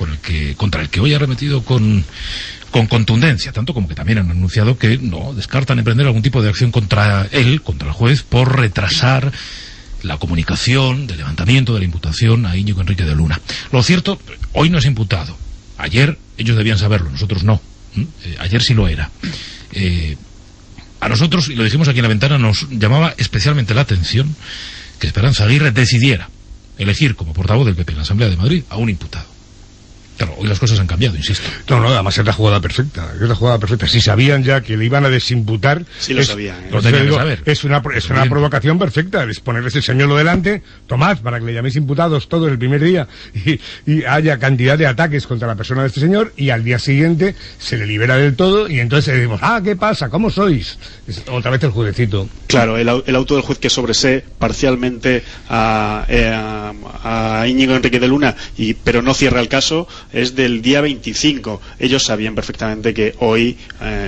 contra el que hoy ha arremetido con contundencia, tanto como que también han anunciado que no descartan emprender algún tipo de acción contra el juez, por retrasar la comunicación del levantamiento de la imputación a Íñigo Enrique de Luna. Lo cierto, hoy no es imputado. Ayer ellos debían saberlo, nosotros no. Ayer sí lo era. A nosotros, y lo dijimos aquí en la ventana, nos llamaba especialmente la atención que Esperanza Aguirre decidiera elegir como portavoz del PP en la Asamblea de Madrid a un imputado. Claro, hoy las cosas han cambiado, insisto. No, además es la jugada perfecta. Si sabían ya que le iban a desimputar... Sí lo sabían. Lo tenían que saber. Es una provocación perfecta. Es ponerles el señuelo delante, tomad, para que le llaméis imputados todos el primer día y haya cantidad de ataques contra la persona de este señor, y al día siguiente se le libera del todo y entonces decimos, ¿qué pasa? ¿Cómo sois? Es otra vez el jueguecito. Claro, el auto del juez que sobresee parcialmente a Íñigo Enrique de Luna, pero no cierra el caso, es del día 25. Ellos sabían perfectamente que hoy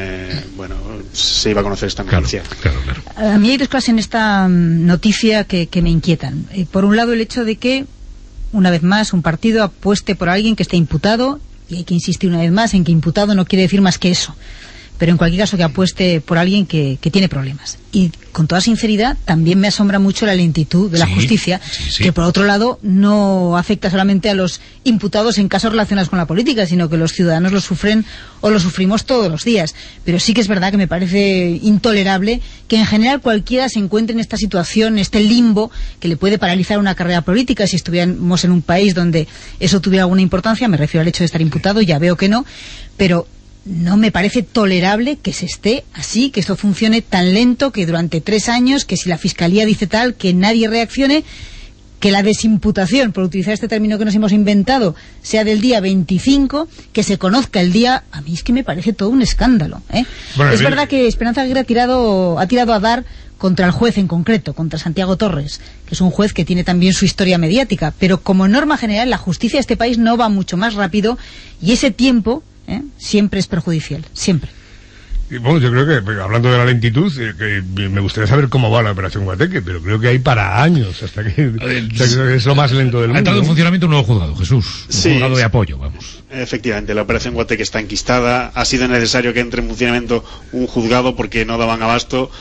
se iba a conocer esta noticia. Claro. A mí hay dos cosas en esta noticia que me inquietan. Por un lado, el hecho de que, una vez más, un partido apueste por alguien que esté imputado, y hay que insistir una vez más en que imputado no quiere decir más que eso, pero en cualquier caso que apueste por alguien que tiene problemas. Y con toda sinceridad, también me asombra mucho la lentitud de la justicia, que por otro lado no afecta solamente a los imputados en casos relacionados con la política, sino que los ciudadanos lo sufren o lo sufrimos todos los días. Pero sí que es verdad que me parece intolerable que en general cualquiera se encuentre en esta situación, en este limbo que le puede paralizar una carrera política. Si estuviéramos en un país donde eso tuviera alguna importancia, me refiero al hecho de estar imputado, ya veo que no, pero no me parece tolerable que se esté así, que esto funcione tan lento, que durante 3 años, que si la Fiscalía dice tal, que nadie reaccione, que la desimputación, por utilizar este término que nos hemos inventado, sea del día 25, que se conozca el día. A mí es que me parece todo un escándalo, ¿eh? Bueno, es verdad que Esperanza Aguirre ha tirado a dar contra el juez en concreto, contra Santiago Torres, que es un juez que tiene también su historia mediática, pero como norma general la justicia de este país no va mucho más rápido, y ese tiempo siempre es perjudicial, siempre. Y bueno, yo creo que, hablando de la lentitud, que me gustaría saber cómo va la operación Guateque, pero creo que hay para años, hasta que es lo más lento del mundo. Ha entrado en funcionamiento un nuevo juzgado, Jesús, un juzgado de apoyo, vamos. Efectivamente, la operación Guateque está enquistada. Ha sido necesario que entre en funcionamiento un juzgado porque no daban abasto.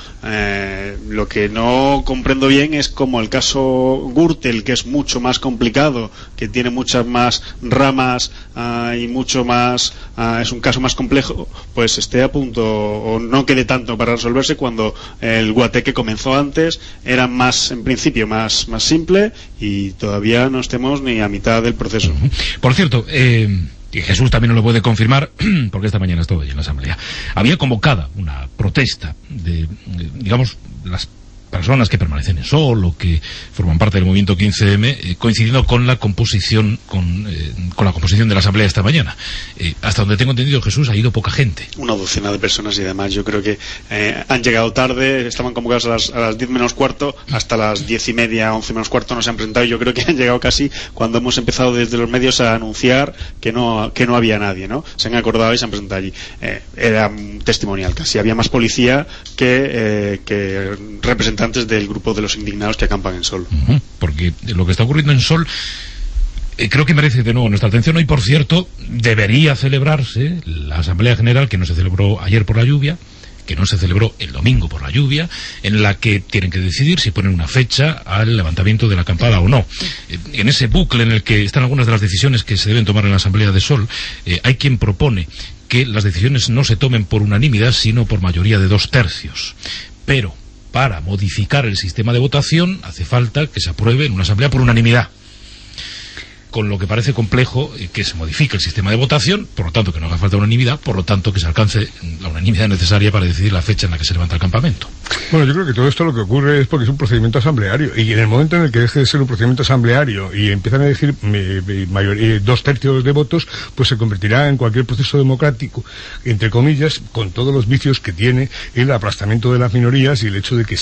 Lo que no comprendo bien es como el caso Gürtel, que es mucho más complicado, que tiene muchas más ramas y mucho más, es un caso más complejo, pues esté a punto o no quede tanto para resolverse, cuando el Guateque comenzó antes, era más, en principio, más simple, y todavía no estemos ni a mitad del proceso. Por cierto, y Jesús también no lo puede confirmar, porque esta mañana estuvo allí en la Asamblea, había convocada una protesta de digamos, las personas que permanecen en Sol o que forman parte del movimiento 15M, coincidiendo con la composición con la composición de la Asamblea esta mañana. Hasta donde tengo entendido, Jesús, ha ido poca gente. Una docena de personas, y además yo creo que han llegado tarde. Estaban convocados a las 10 menos cuarto, hasta las 10:30, 11 menos cuarto no se han presentado, y yo creo que han llegado casi cuando hemos empezado desde los medios a anunciar que no había nadie, ¿no? Se han acordado y se han presentado allí. Era testimonial, casi había más policía que representantes del grupo de los indignados que acampan en Sol. Porque lo que está ocurriendo en Sol creo que merece de nuevo nuestra atención. Hoy, por cierto, debería celebrarse la Asamblea General, que no se celebró ayer por la lluvia, que no se celebró el domingo por la lluvia, en la que tienen que decidir si ponen una fecha al levantamiento de la acampada o no. En ese bucle en el que están algunas de las decisiones que se deben tomar en la Asamblea de Sol, hay quien propone que las decisiones no se tomen por unanimidad, sino por mayoría de 2/3. Pero para modificar el sistema de votación hace falta que se apruebe en una asamblea por unanimidad, con lo que parece complejo que se modifique el sistema de votación, por lo tanto que no haga falta unanimidad, por lo tanto que se alcance la unanimidad necesaria para decidir la fecha en la que se levanta el campamento. Bueno, yo creo que todo esto lo que ocurre es porque es un procedimiento asambleario, y en el momento en el que deje de ser un procedimiento asambleario y empiezan a decir 2/3 de votos, pues se convertirá en cualquier proceso democrático, entre comillas, con todos los vicios que tiene el aplastamiento de las minorías y el hecho de que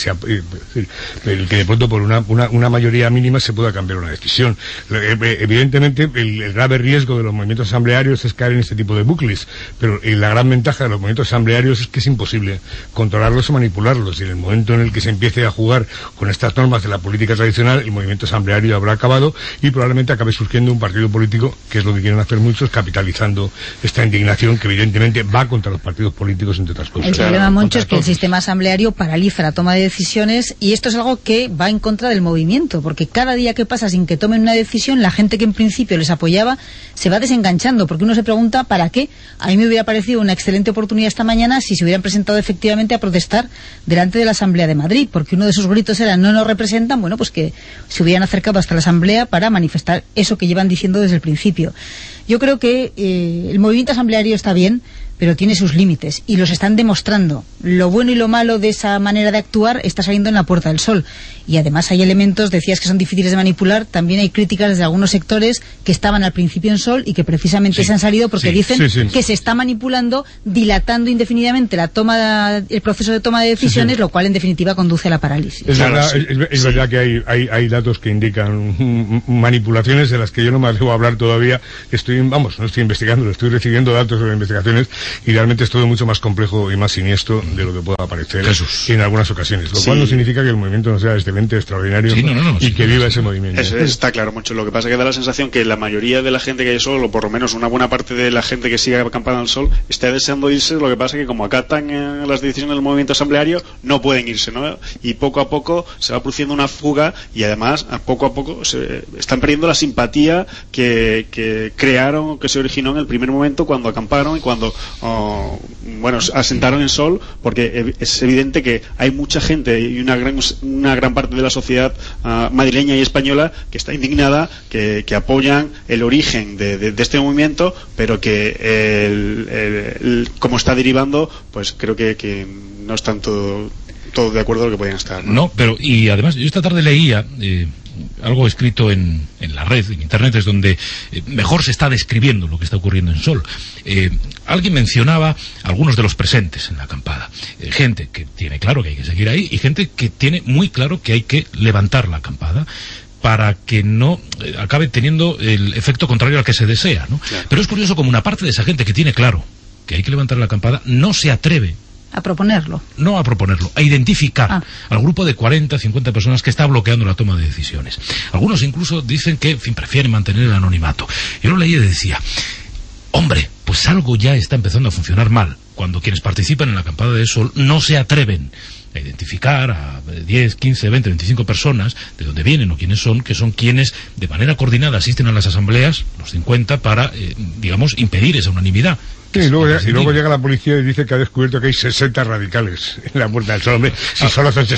el que de pronto por una mayoría mínima se pueda cambiar una decisión. Evidentemente el grave riesgo de los movimientos asamblearios es caer en este tipo de bucles, pero la gran ventaja de los movimientos asamblearios es que es imposible controlarlos o manipularlos, y en el momento en el que se empiece a jugar con estas normas de la política tradicional, el movimiento asambleario habrá acabado y probablemente acabe surgiendo un partido político, que es lo que quieren hacer muchos, capitalizando esta indignación que evidentemente va contra los partidos políticos, entre otras cosas. El problema, Moncho, es que el sistema asambleario paraliza la toma de decisiones, y esto es algo que va en contra del movimiento, porque cada día que pasa sin que tomen una decisión, la gente que en principio les apoyaba se va desenganchando, porque uno se pregunta ¿para qué? A mí me hubiera parecido una excelente oportunidad esta mañana si se hubieran presentado efectivamente a protestar delante delante de la Asamblea de Madrid, porque uno de sus gritos era no nos representan, bueno, pues que se hubieran acercado hasta la Asamblea para manifestar eso que llevan diciendo desde el principio. Yo creo que el movimiento asambleario está bien, pero tiene sus límites, y los están demostrando. Lo bueno y lo malo de esa manera de actuar está saliendo en la Puerta del Sol. Y además hay elementos, decías que son difíciles de manipular, también hay críticas desde algunos sectores que estaban al principio en Sol y que precisamente se han salido porque dicen que se está manipulando, dilatando indefinidamente el proceso de toma de decisiones, lo cual en definitiva conduce a la parálisis. Es verdad que hay datos que indican manipulaciones de las que yo no me atrevo a hablar todavía. No estoy investigando, estoy recibiendo datos sobre investigaciones, y realmente es todo mucho más complejo y más siniestro de lo que pueda parecer en algunas ocasiones, lo cual no significa que el movimiento no sea excelente, extraordinario, y que viva ese movimiento. Está claro mucho. Lo que pasa es que da la sensación que la mayoría de la gente que hay Sol, o por lo menos una buena parte de la gente que sigue acampando al Sol, está deseando irse. Lo que pasa es que como acatan las decisiones del movimiento asambleario, no pueden irse, ¿no? Y poco a poco se va produciendo una fuga, y además poco a poco se están perdiendo la simpatía que crearon, que se originó en el primer momento cuando acamparon y cuando asentaron en Sol, porque es evidente que hay mucha gente y una gran parte de la sociedad madrileña y española que está indignada, que apoyan el origen de este movimiento, pero que como está derivando, pues creo que no están todo de acuerdo con lo que podían estar. No, pero y además yo esta tarde leía algo escrito en la red, en internet, es donde mejor se está describiendo lo que está ocurriendo en Sol. Alguien mencionaba a algunos de los presentes en la acampada. Gente que tiene claro que hay que seguir ahí, y gente que tiene muy claro que hay que levantar la acampada para que no acabe teniendo el efecto contrario al que se desea, ¿no? Claro. Pero es curioso como una parte de esa gente que tiene claro que hay que levantar la acampada no se atreve a proponerlo. No a proponerlo, a identificar al grupo de 40, 50 personas que está bloqueando la toma de decisiones. Algunos incluso dicen que, en fin, prefieren mantener el anonimato. Yo lo leía y decía, hombre, pues algo ya está empezando a funcionar mal, cuando quienes participan en la acampada de Sol no se atreven a identificar a 10, 15, 20, 25 personas de dónde vienen o quiénes son, que son quienes de manera coordinada asisten a las asambleas, los 50, para, impedir esa unanimidad. Sí, y luego llega la policía y dice que ha descubierto que hay 60 radicales en la Puerta del Sol. Hombre, si solo son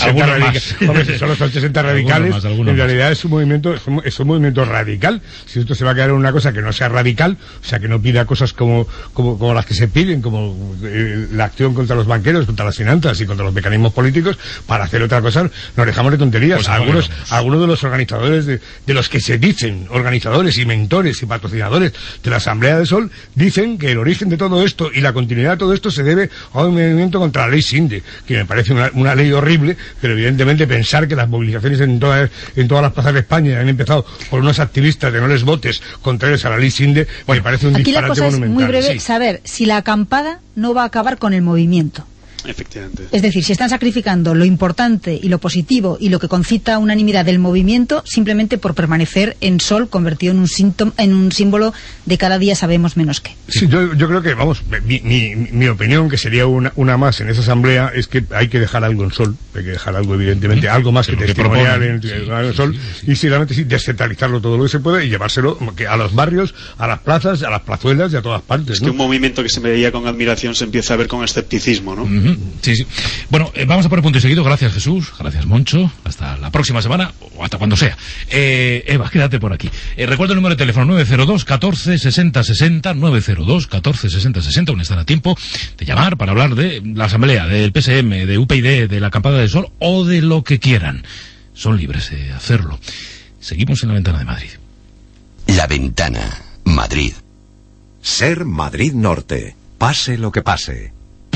60 radicales, en realidad es un movimiento radical. Si esto se va a quedar en una cosa que no sea radical, o sea, que no pida cosas como las que se piden, como la acción contra los banqueros, contra las finanzas y contra los mecanismos políticos, para hacer otra cosa, nos dejamos de tonterías. Pues algunos de los organizadores, de los que se dicen organizadores y mentores y patrocinadores de la Asamblea de Sol, dicen que el origen de todo esto y la continuidad de todo esto se debe a un movimiento contra la ley Sinde, que me parece una ley horrible, pero evidentemente pensar que las movilizaciones en todas las plazas de España han empezado por unos activistas de no les votes contrarios a la ley Sinde, me parece un disparate monumental. Aquí la cosa es muy breve, saber si la acampada no va a acabar con el movimiento. Efectivamente. Es decir, si están sacrificando lo importante y lo positivo y lo que concita unanimidad del movimiento simplemente por permanecer en Sol, convertido en un símbolo de cada día sabemos menos qué. Sí, yo creo que, mi opinión, que sería una más en esa asamblea, es que hay que dejar algo en Sol, hay que dejar algo, evidentemente, algo más que testimonial en Sol, y realmente descentralizarlo todo lo que se puede y llevárselo a los barrios, a las plazas, a las plazuelas y a todas partes. Es que un movimiento que se veía con admiración se empieza a ver con escepticismo, ¿no? Sí. Bueno, vamos a poner punto y seguido. Gracias, Jesús. Gracias, Moncho. Hasta la próxima semana, o hasta cuando sea. Eva, quédate por aquí. Recuerda el número de teléfono 902 14 60 60, 902 14 60 60. Aún están a tiempo de llamar para hablar de la Asamblea, del PSM, de UPyD, de la acampada de Sol, o de lo que quieran. Son libres de hacerlo. Seguimos en La Ventana de Madrid. La Ventana, Madrid. Ser Madrid Norte. Pase lo que pase.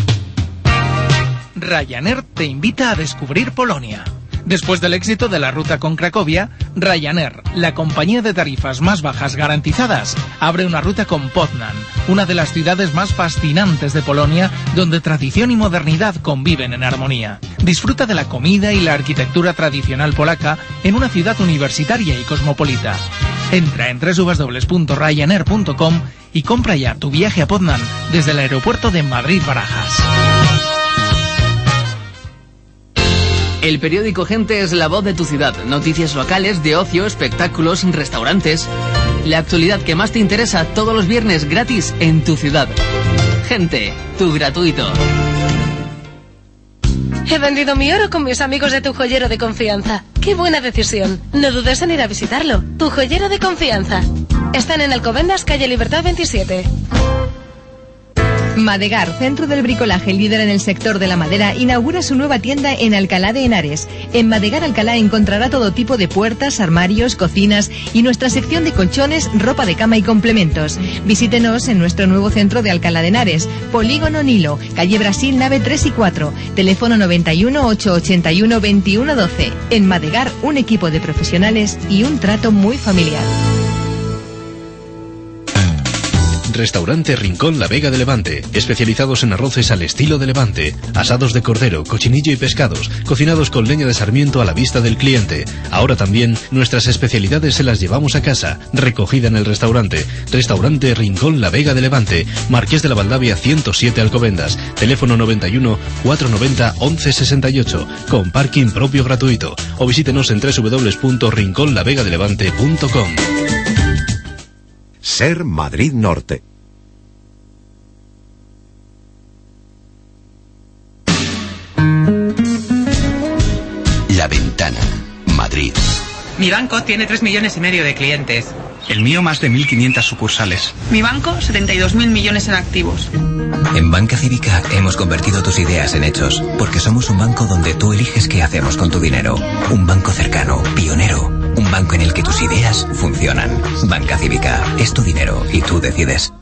Ryanair te invita a descubrir Polonia. Después del éxito de la ruta con Cracovia, Ryanair, la compañía de tarifas más bajas garantizadas, abre una ruta con Poznań, una de las ciudades más fascinantes de Polonia, donde tradición y modernidad conviven en armonía. Disfruta de la comida y la arquitectura tradicional polaca en una ciudad universitaria y cosmopolita. Entra en www.ryanair.com y compra ya tu viaje a Poznań desde el aeropuerto de Madrid-Barajas. El periódico Gente es la voz de tu ciudad. Noticias locales, de ocio, espectáculos, restaurantes. La actualidad que más te interesa todos los viernes gratis en tu ciudad. Gente, tu gratuito. He vendido mi oro con mis amigos de tu joyero de confianza. ¡Qué buena decisión! No dudes en ir a visitarlo. Tu joyero de confianza. Están en Alcobendas, calle Libertad 27. Madegar, centro del bricolaje líder en el sector de la madera, inaugura su nueva tienda en Alcalá de Henares. En Madegar Alcalá encontrará todo tipo de puertas, armarios, cocinas y nuestra sección de colchones, ropa de cama y complementos. Visítenos en nuestro nuevo centro de Alcalá de Henares, Polígono Nilo, calle Brasil, nave 3 y 4, teléfono 91 881 2112. En Madegar, un equipo de profesionales y un trato muy familiar. Restaurante Rincón La Vega de Levante, especializados en arroces al estilo de Levante, asados de cordero, cochinillo y pescados, cocinados con leña de sarmiento a la vista del cliente. Ahora también nuestras especialidades se las llevamos a casa, recogida en el restaurante. Restaurante Rincón La Vega de Levante, Marqués de la Valdavia 107 Alcobendas, teléfono 91 490 1168, con parking propio gratuito, o visítenos en www.rinconlavegadelevante.com. Ser Madrid Norte. La Ventana, Madrid. Mi banco tiene 3,5 millones de clientes. El mío más de 1.500 sucursales. Mi banco, 72.000 millones en activos. En Banca Cívica hemos convertido tus ideas en hechos, porque somos un banco donde tú eliges qué hacemos con tu dinero. Un banco cercano, pionero, un banco en el que tus ideas funcionan. Banca Cívica, es tu dinero y tú decides.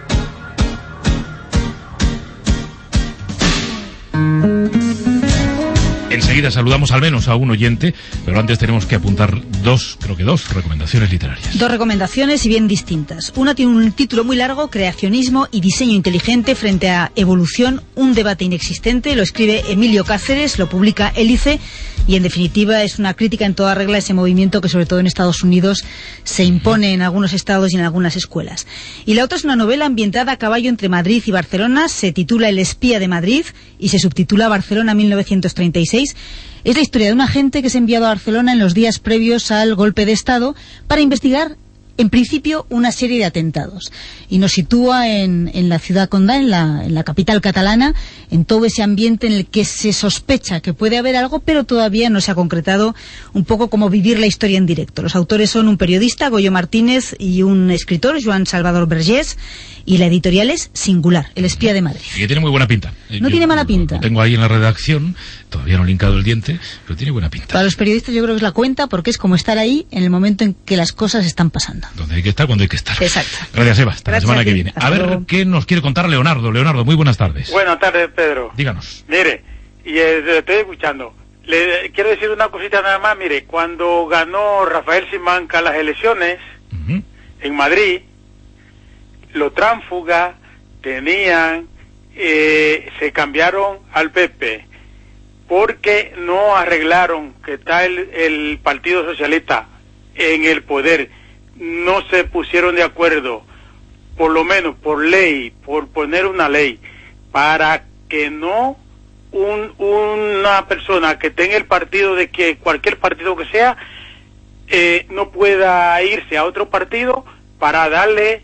Enseguida saludamos al menos a un oyente, pero antes tenemos que apuntar dos recomendaciones literarias. Dos recomendaciones y bien distintas. Una tiene un título muy largo, Creacionismo y diseño inteligente frente a evolución, un debate inexistente. Lo escribe Emilio Cáceres, lo publica Hélice y en definitiva es una crítica en toda regla a ese movimiento que sobre todo en Estados Unidos se impone en algunos estados y en algunas escuelas. Y la otra es una novela ambientada a caballo entre Madrid y Barcelona, se titula El espía de Madrid y se subtitula Barcelona 1936. Es la historia de un agente que es enviado a Barcelona en los días previos al golpe de Estado para investigar, en principio, una serie de atentados. Y nos sitúa en la ciudad condal, en la capital catalana, en todo ese ambiente en el que se sospecha que puede haber algo, pero todavía no se ha concretado, un poco como vivir la historia en directo. Los autores son un periodista, Goyo Martínez, y un escritor, Joan Salvador Vergés, y la editorial es Singular, El espía de Madrid. Y que tiene muy buena pinta. No tiene mala pinta. Lo tengo ahí en la redacción, todavía no he linkado el diente, pero tiene buena pinta. Para los periodistas yo creo que es la cuenta, porque es como estar ahí en el momento en que las cosas están pasando. Donde hay que estar, cuando hay que estar. Exacto. Gracias, Eva. Hasta la semana que viene. A ver, luego. ¿qué nos quiere contar Leonardo? Leonardo, muy buenas tardes. Buenas tardes, Pedro. Díganos. Mire, y le estoy escuchando. Le quiero decir una cosita nada más. Mire, cuando ganó Rafael Simanca las elecciones en Madrid, los tránsfugas tenían, se cambiaron al PP porque no arreglaron que está el Partido Socialista en el poder. No se pusieron de acuerdo, por lo menos por ley, por poner una ley, para que no una persona que tenga el partido, de que cualquier partido que sea, no pueda irse a otro partido para darle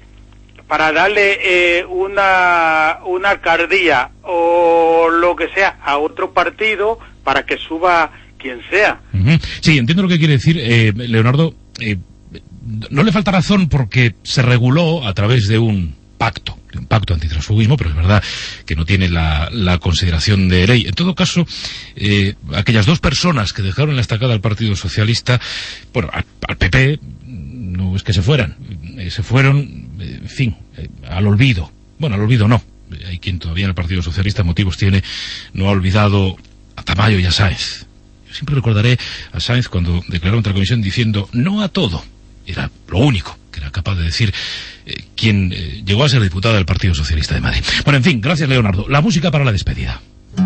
una alcaldía o lo que sea a otro partido para que suba quien sea. Sí, entiendo lo que quiere decir, Leonardo. No le falta razón porque se reguló a través de un pacto antitransfugismo, pero es verdad que no tiene la consideración de ley. En todo caso, aquellas dos personas que dejaron la estacada al Partido Socialista, bueno, al PP, no es que se fueran, se fueron, en fin, al olvido. Bueno, al olvido no. Hay quien todavía en el Partido Socialista motivos tiene, no ha olvidado a Tamayo y a Sáenz. Yo siempre recordaré a Sáenz cuando declaró ante la Comisión diciendo no a todo. Era lo único que era capaz de decir quien llegó a ser diputado del Partido Socialista de Madrid. Bueno, en fin, gracias, Leonardo. La música para la despedida.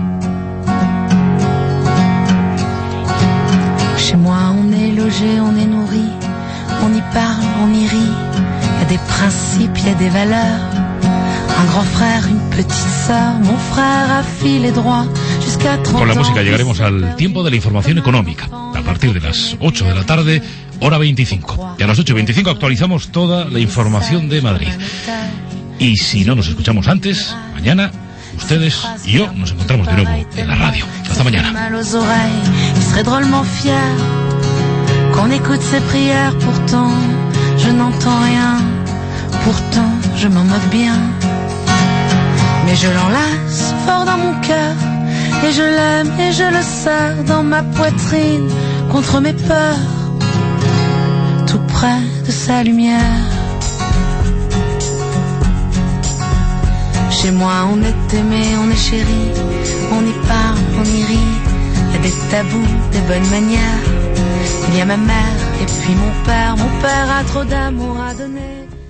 Chez moi, on est logé, on est nourri, on y parle, on y rit. Il y a des principes, il y a des valeurs. Un grand frère, une petite sœur, mon frère a filé droit jusqu'à 30 ans. Con la música llegaremos al tiempo de la información económica. A partir de las 8 de la tarde, hora 25. Y a las 8:25 actualizamos toda la información de Madrid. Y si no nos escuchamos antes, mañana ustedes y yo nos encontramos de nuevo en la radio. Hasta mañana. Mal aux oreilles, il serait drôlement fier qu'on écoute ses prières. Pourtant, je n'entends rien. Pourtant, je m'en moque bien. Mais je l'enlace fort dans mon cœur. Et je l'aime et je le serre dans ma poitrine contre mes peurs, tout près de sa lumière. Chez moi on est aimé, on est chéri, on y parle, on y rit. Il y a des tabous, des bonnes manières. Il y a ma mère et puis mon père. Mon père a trop d'amour à donner.